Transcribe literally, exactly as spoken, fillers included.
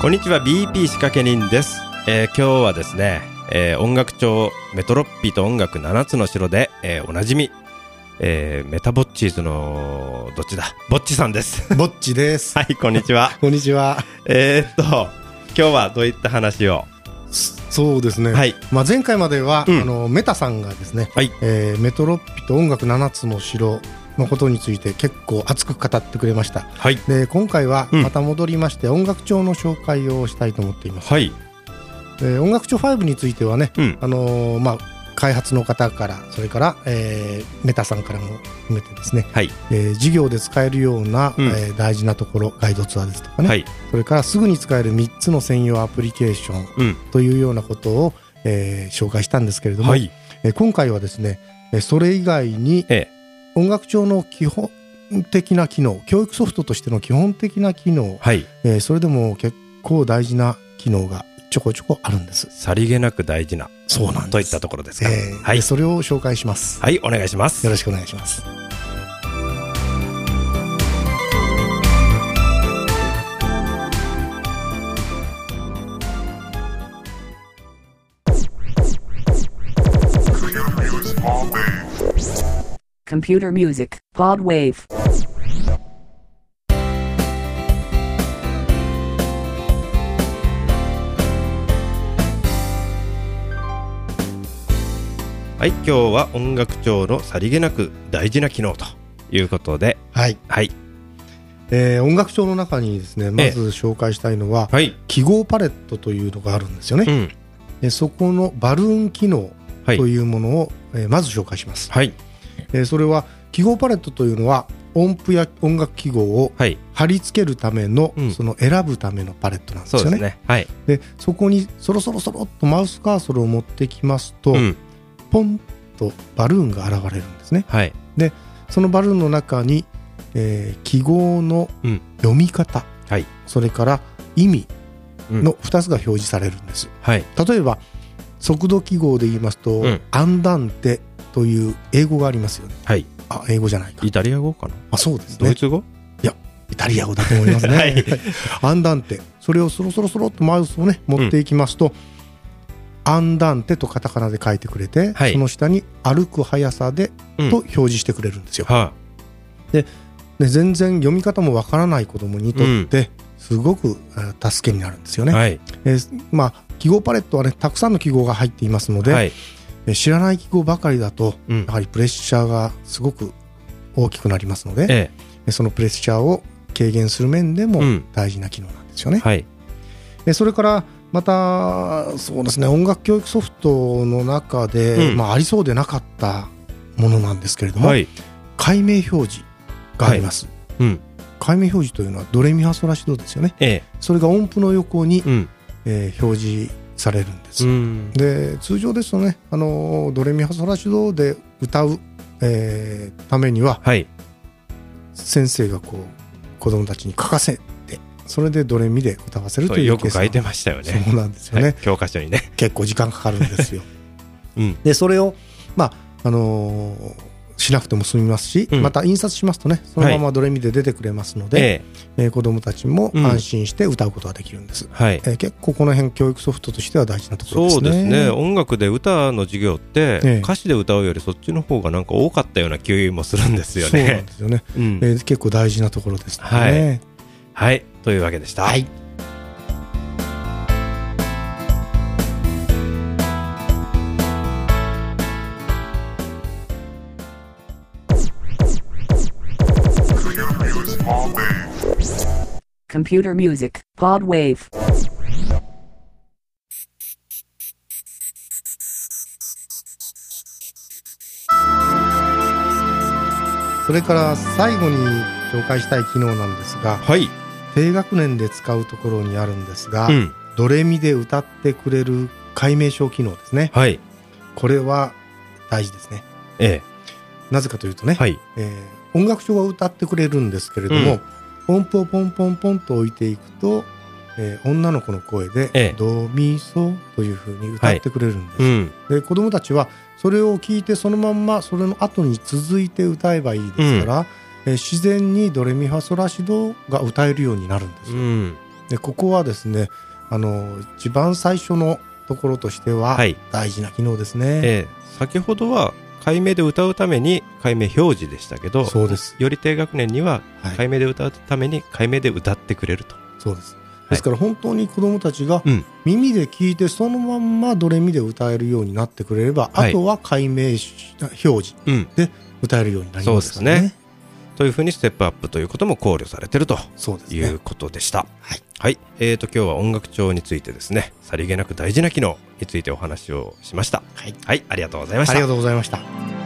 こんにちは ビーピー 仕掛け人です、えー、今日はですね、えー、音楽帳メトロッピと音楽ななつの城で、えー、おなじみ、えー、メタボッチーズのどっちだボッチさんです。 ボッチです。 はい、こんにちは。 こんにちは。 えー、っと今日はどういった話を。 そうですね、はい、まあ、前回までは、うん、あのメタさんがですね、はい、えー、メトロッピと音楽ななつの城のことについて結構熱く語ってくれました、はい、で今回はまた戻りまして、うん、音楽帳の紹介をしたいと思っています、はい、で音楽帳ファイブについてはね、うん、あのー、まあ開発の方からそれから、えー、メタさんからも含めてですね、はい、えー、授業で使えるような、うん、えー、大事なところガイドツアーですとかね、はい、それからすぐに使えるみっつの専用アプリケーション、うん、というようなことを、えー、紹介したんですけれども、はい、えー、今回はですねそれ以外に、ええ、音楽帳の基本的な機能、教育ソフトとしての基本的な機能、はい、えー、それでも結構大事な機能がちょこちょこあるんです。 さりげなく大事な、 そうなんですといったところですか、 えーはい、それを紹介します。 はい、お願いします。 よろしくお願いします。 Computer Music Pod Wave。 はい、今日は音楽帳のさりげなく大事な機能ということで、 はい、はい、えー、音楽帳の中にですねまず紹介したいのは、はい、記号パレットというのがあるんですよね、うん、でそこのバルーン機能というものを、はい、えー、まず紹介します、はい、えー、それは記号パレットというのは音符や音楽記号を貼り付けるための、はい、その選ぶためのパレットなんですよね。そうですね、はい、でそこにそろそろそろっとマウスカーソルを持ってきますと、うん、ポンとバルーンが現れるんですね、はい、でそのバルーンの中に、えー、記号の読み方、うん、はい、それから意味のふたつが表示されるんです、はい、例えば速度記号で言いますと、うん、アンダンテという英語がありますよね、はい、あ、英語じゃないか、 イタリア語かな、 あ、そうですね、 ドイツ語、 いやイタリア語だと思いますね、はい、アンダンテ、それをそろそろそろっとマウスをね持っていきますと、うん、アンダンテとカタカナで書いてくれて、はい、その下に歩く速さで、うん、と表示してくれるんですよ、はあ、で, で全然読み方もわからない子どもにとってすごく、うん、助けになるんですよね、はい、えーまあ、記号パレットはねたくさんの記号が入っていますので、はい、え知らない記号ばかりだと、うん、やはりプレッシャーがすごく大きくなりますので、ええ、そのプレッシャーを軽減する面でも大事な機能なんですよね、うん、はい、でそれからまたそうですね音楽教育ソフトの中で、うん、まあ、ありそうでなかったものなんですけれども、はい、解明表示があります、はい、うん、解明表示というのはドレミファソラシドですよね、ええ、それが音符の横に、うん、えー、表示されるんです、うん、で通常ですとねあのドレミファソラシドで歌う、えー、ためには、はい、先生がこう子どもたちに書かせそれでドレミで歌わせるというよく書いてましたよね。 そうなんですよね、はい、 教科書にね結構時間かかるんですよ、うん、でそれを、まああのー、しなくても済みますし、うん、また印刷しますとねそのままドレミで出てくれますので、はい、えー、子どもたちも安心して歌うことができるんです、うん、はい、えー、結構この辺教育ソフトとしては大事なところですね。 そうですね、音楽で歌の授業って、えー、歌詞で歌うよりそっちの方がなんか多かったような気もするんですよね。 そうなんですよね、うん、えー、結構大事なところですね、 はい、はい、というわけでした。はい、 Computer Music Pod Wave。 それから最後に紹介したい機能なんですが、はい、低学年で使うところにあるんですが、うん、ドレミで歌ってくれる解明書機能ですね、はい、これは大事ですね、ええ、なぜかというとね、はい、えー、音楽書は歌ってくれるんですけれども、うん、音符をポンポンポンと置いていくと、えー、女の子の声で、ええ、ドミソというふうに歌ってくれるんです、はい、うん、で子どもたちはそれを聞いてそのまんまそれの後に続いて歌えばいいですから、うん、えー、自然にドレミファソラシドが歌えるようになるんですよ、うん、 でここはですね、あの一番最初のところとしては、はい、大事な機能ですね。 えー、先ほどは改名で歌うために改名表示でしたけど、 そうです。 より低学年には改名で歌うために改名で歌ってくれると。 そうです。ですから本当に子どもたちが耳で聞いてそのまんまドレミで歌えるようになってくれれば、はい、あとは改名表示で歌えるようになりますからね。そうですね。 というふうにステップアップということも考慮されているということでした。はい、はい、えーと今日は音楽帳についてですね、さりげなく大事な機能についてお話をしました。はい、はい、ありがとうございました。 ありがとうございました。